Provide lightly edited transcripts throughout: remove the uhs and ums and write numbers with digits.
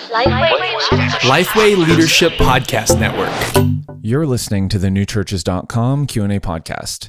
Lifeway Leadership Podcast Network. You're listening to the newchurches.com Q&A podcast.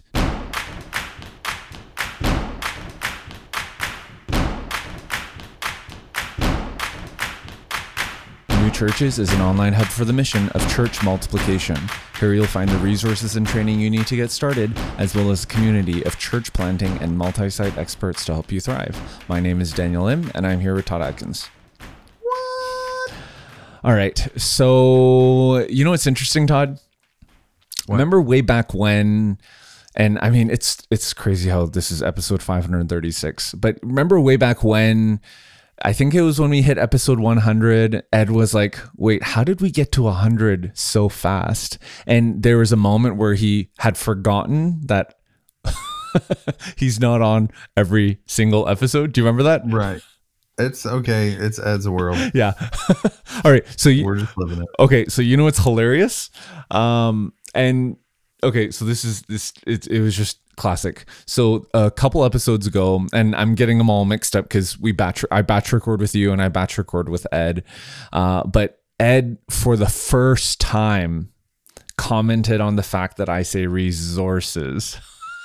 New Churches is an online hub for the mission of church multiplication. Here you'll find the resources and training you need to get started, as well as a community of church planting and multi-site experts to help you thrive. My name is Daniel Lim, and I'm here with Todd Atkins. What? All right. So, you know what's interesting, Todd? What? Remember way back when, and I mean, it's crazy how this is episode 536, but remember way back when, I think it was when we hit episode 100, Ed was like, wait, how did we get to 100 so fast? And there was a moment where he had forgotten that he's not on every single episode. Do you remember that? Right. It's okay. It's Ed's world. Yeah. All right. So we're just living it. Okay. So you know what's hilarious? And okay, so it was just classic. So a couple episodes ago, and I'm getting them all mixed up because I batch record with you and I batch record with Ed. But Ed, for the first time, commented on the fact that I say resources.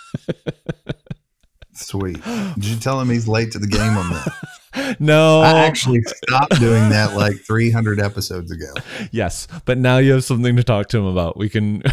Sweet. Did you tell him he's late to the game on that? No. I actually stopped doing that like 300 episodes ago. Yes, but now you have something to talk to him about. We can...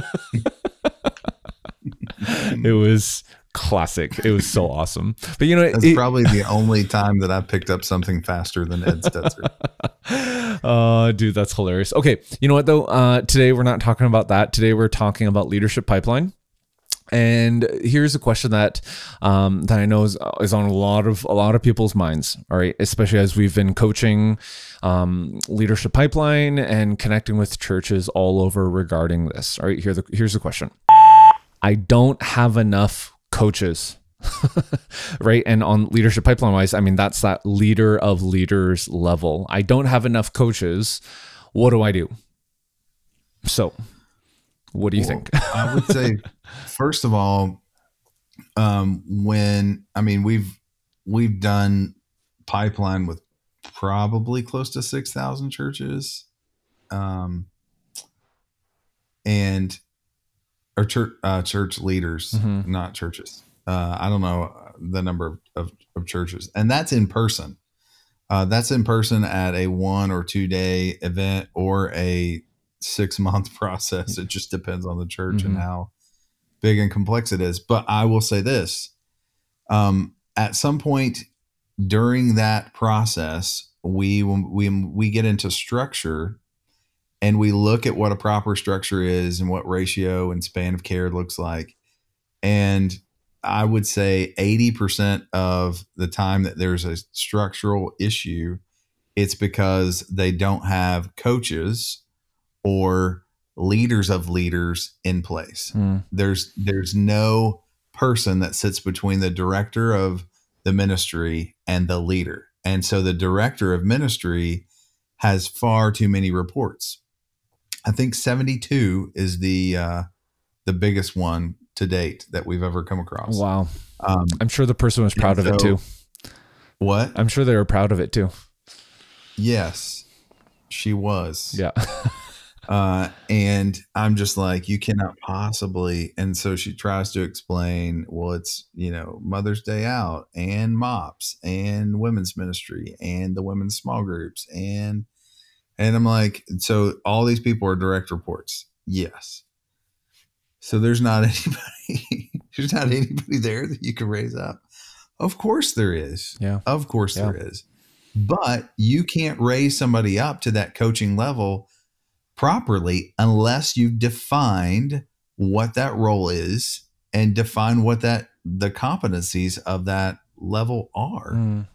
It was classic. It was so awesome. But you know, it's probably the only time that I picked up something faster than Ed Stetzer. Dude, that's hilarious. Okay, you know what though? Today we're not talking about that. Today we're talking about Leadership Pipeline. And here's a question that I know is on a lot of people's minds. All right, especially as we've been coaching Leadership Pipeline and connecting with churches all over regarding this. All right, here's the question. I don't have enough coaches, right? And on Leadership Pipeline wise, I mean, that's that leader of leaders level. I don't have enough coaches. What do I do? So what do you think? I would say, first of all, we've done pipeline with probably close to 6,000 churches, or church leaders, not churches. I don't know the number of churches, and that's in person. That's in person at a 1 or 2 day event or a 6-month process. It just depends on the church and how big and complex it is. But I will say this, at some point during that process, we get into structure and we look at what a proper structure is and what ratio and span of care looks like. And I would say 80% of the time that there's a structural issue, it's because they don't have coaches or leaders of leaders in place. There's no person that sits between the director of the ministry and the leader. And so the director of ministry has far too many reports. I think 72 is the biggest one to date that we've ever come across. Wow. I'm sure the person was proud of it too. What? I'm sure they were proud of it too. Yes, she was. Yeah. And I'm just like, you cannot possibly. And so she tries to explain, well, it's, Mother's Day Out and MOPS and women's ministry and the women's small groups. And I'm like, so all these people are direct reports. Yes. So there's not anybody there that you can raise up. Of course there is. Yeah. Of course there is. But you can't raise somebody up to that coaching level properly unless you've defined what that role is and define what the competencies of that level are.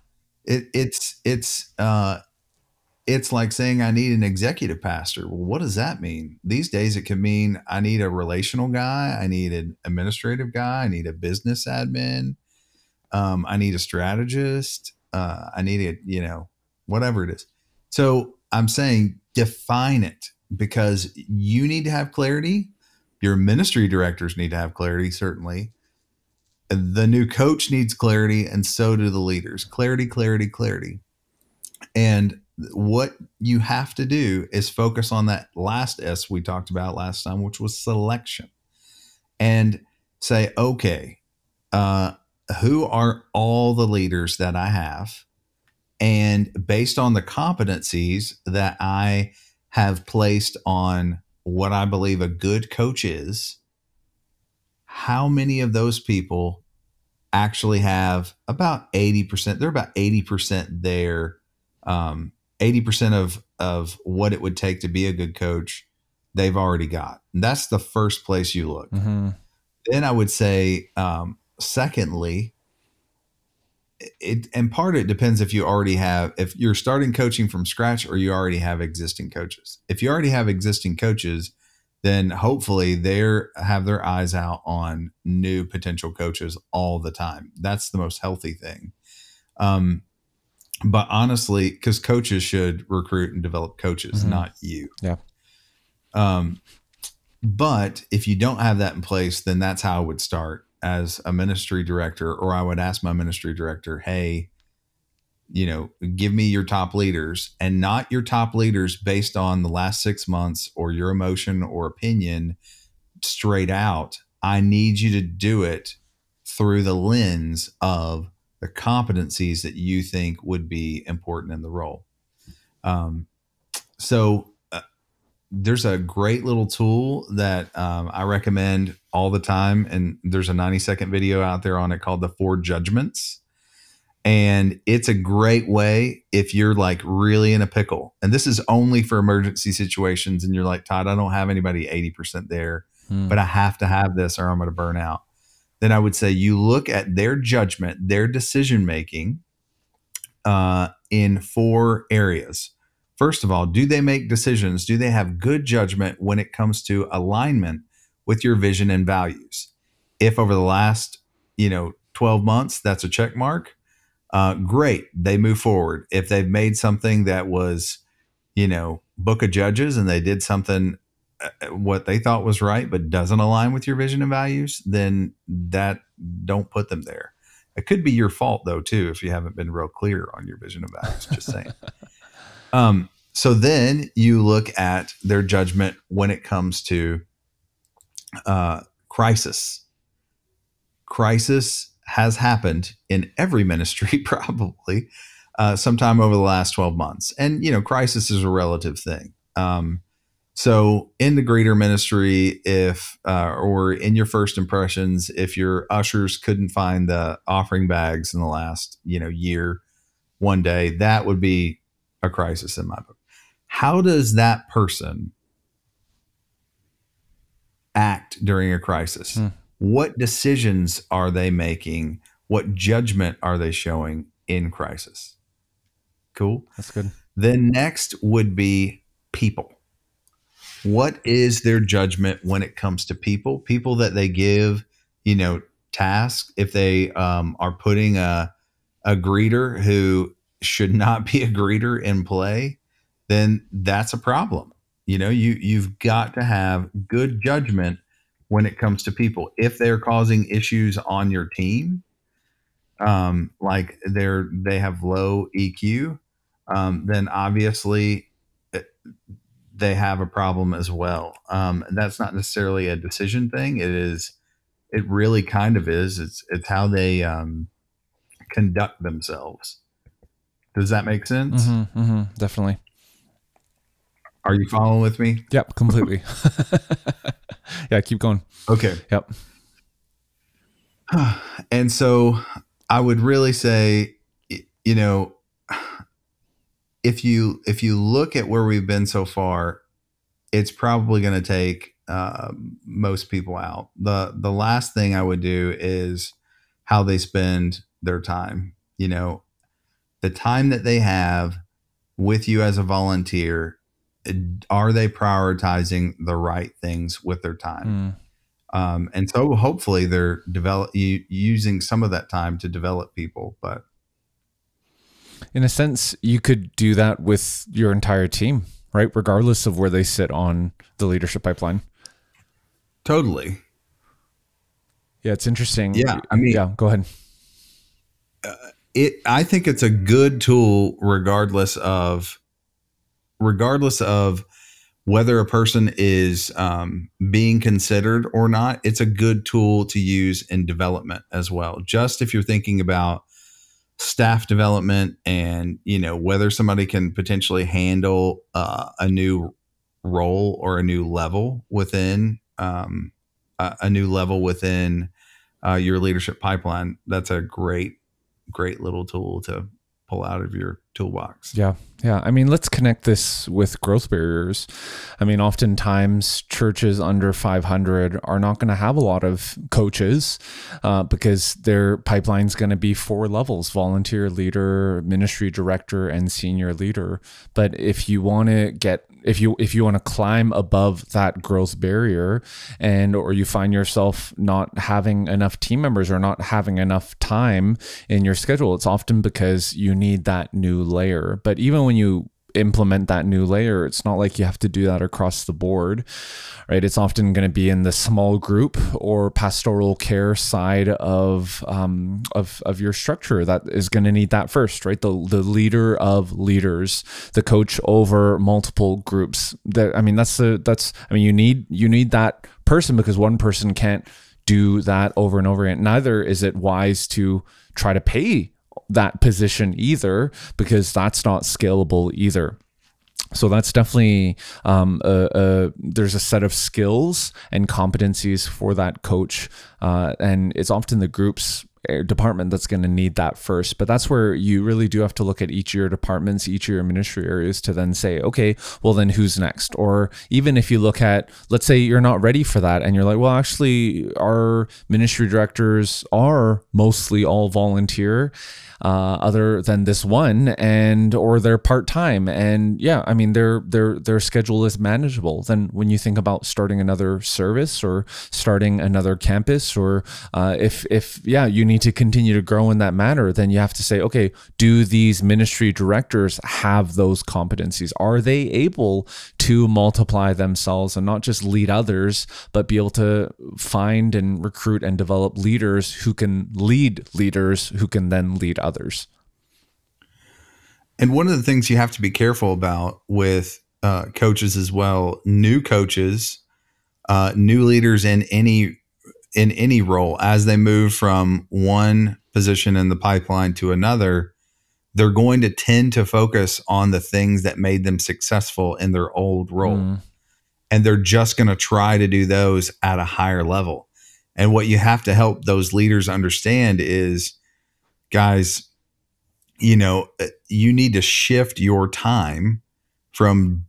It's like saying I need an executive pastor. Well, what does that mean? These days it can mean I need a relational guy, I need an administrative guy, I need a business admin, I need a strategist, I need whatever it is. So I'm saying define it, because you need to have clarity. Your ministry directors need to have clarity, certainly. The new coach needs clarity, and so do the leaders. Clarity, clarity, clarity. And what you have to do is focus on that last S we talked about last time, which was selection, and say, okay, who are all the leaders that I have? And based on the competencies that I have placed on what I believe a good coach is, how many of those people actually have about 80%? They're about 80% there. 80% of what it would take to be a good coach, they've already got. And that's the first place you look. Mm-hmm. Then I would say, secondly, and part of it depends if you're starting coaching from scratch or you already have existing coaches. If you already have existing coaches, then hopefully they have their eyes out on new potential coaches all the time. That's the most healthy thing. But honestly, because coaches should recruit and develop coaches, not you. Yeah. But if you don't have that in place, then that's how I would start as a ministry director, or I would ask my ministry director, hey, give me your top leaders, and not your top leaders based on the last 6 months or your emotion or opinion straight out. I need you to do it through the lens of the competencies that you think would be important in the role. There's a great little tool that I recommend all the time. And there's a 90-second video out there on it called the 4 Judgments. And it's a great way if you're like really in a pickle. And this is only for emergency situations. And you're like, Todd, I don't have anybody 80% there, but I have to have this or I'm going to burn out. Then I would say you look at their judgment, their decision-making in 4 areas. First of all, do they make decisions? Do they have good judgment when it comes to alignment with your vision and values? If over the last, 12 months, that's a check mark, great, they move forward. If they've made something that was, book of judges and they did something what they thought was right, but doesn't align with your vision and values, then don't put them there. It could be your fault though, too, if you haven't been real clear on your vision and values, just saying. So then you look at their judgment when it comes to crisis. Crisis has happened in every ministry, probably sometime over the last 12 months. And, crisis is a relative thing. So in the greeter ministry, or in your first impressions, if your ushers couldn't find the offering bags in the last, year, one day, that would be a crisis in my book. How does that person act during a crisis? What decisions are they making? What judgment are they showing in crisis? Cool. That's good. Then next would be people. What is their judgment when it comes to people? People that they give, tasks. If they are putting a greeter who should not be a greeter in play, then that's a problem. You've got to have good judgment when it comes to people. If they're causing issues on your team, like they have low EQ, then obviously they have a problem as well. That's not necessarily a decision thing. It really kind of is. It's how they conduct themselves. Does that make sense? Definitely. Are you following with me? Yep, completely. Yeah, keep going. Okay. Yep. And so I would really say, if you look at where we've been so far, it's probably going to take most people out. The last thing I would do is how they spend their time. The time that they have with you as a volunteer, are they prioritizing the right things with their time? And so hopefully they're using some of that time to develop people. But in a sense, you could do that with your entire team, right? Regardless of where they sit on the leadership pipeline. Totally. Yeah, it's interesting. Yeah, go ahead. I think it's a good tool regardless of regardless of whether a person is being considered or not, it's a good tool to use in development as well. Just if you're thinking about staff development and, whether somebody can potentially handle a new role or a new level within your leadership pipeline, that's a great little tool to pull out of your toolbox. Yeah. I mean, let's connect this with growth barriers. I mean, oftentimes churches under 500 are not going to have a lot of coaches because their pipeline's going to be 4 levels: volunteer, leader, ministry director, and senior leader. But if you want to if you want to climb above that growth barrier, or you find yourself not having enough team members or not having enough time in your schedule, it's often because you need that new layer. But even when you implement that new layer, it's not like you have to do that across the board, right? It's often going to be in the small group or pastoral care side of your structure that is going to need that first, right? The leader of leaders, the coach over multiple groups. You need that person, because one person can't do that over and over again. Neither is it wise to try to pay that position either, because that's not scalable either. So that's definitely there's a set of skills and competencies for that coach, and it's often the group's department that's going to need that first. But that's where you really do have to look at each of your departments, each of your ministry areas, to then say, okay, well then who's next? Or even if you look at, let's say you're not ready for that and you're like, well, actually our ministry directors are mostly all volunteer, other than this one, or they're part-time, and their schedule is manageable. Then when you think about starting another service or starting another campus, or if you need to continue to grow in that manner, then you have to say, okay, do these ministry directors have those competencies? Are they able to multiply themselves and not just lead others, but be able to find and recruit and develop leaders who can lead leaders who can then lead others? And one of the things you have to be careful about with coaches as well, new coaches, new leaders in any role, as they move from one position in the pipeline to another, they're going to tend to focus on the things that made them successful in their old role. And they're just going to try to do those at a higher level. And what you have to help those leaders understand is, guys, you need to shift your time from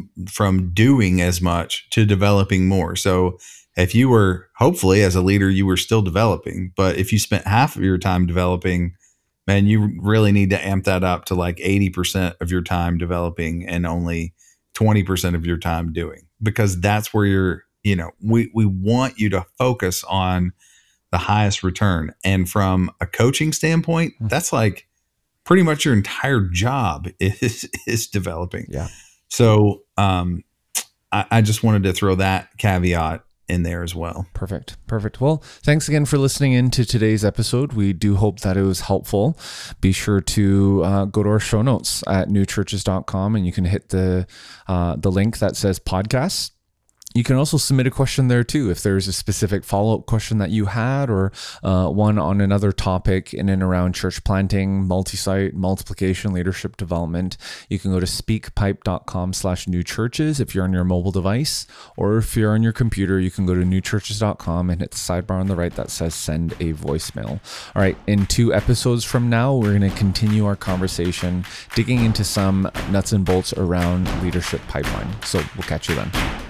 doing as much to developing more. So if you were, hopefully as a leader, you were still developing, but if you spent half of your time developing, man, you really need to amp that up to like 80% of your time developing and only 20% of your time doing, because that's where we want you to focus on the highest return. And from a coaching standpoint, that's like pretty much your entire job is developing. Yeah. So I just wanted to throw that caveat in there as well. Perfect. Well, thanks again for listening in to today's episode. We do hope that it was helpful. Be sure to go to our show notes at newchurches.com, and you can hit the link that says podcast. You can also submit a question there too, if there's a specific follow-up question that you had, or one on another topic in and around church planting, multi-site, multiplication, leadership development. You can go to speakpipe.com/newchurches if you're on your mobile device, or if you're on your computer, you can go to newchurches.com and hit the sidebar on the right that says send a voicemail. All right, in 2 episodes from now, we're going to continue our conversation, digging into some nuts and bolts around leadership pipeline. So we'll catch you then.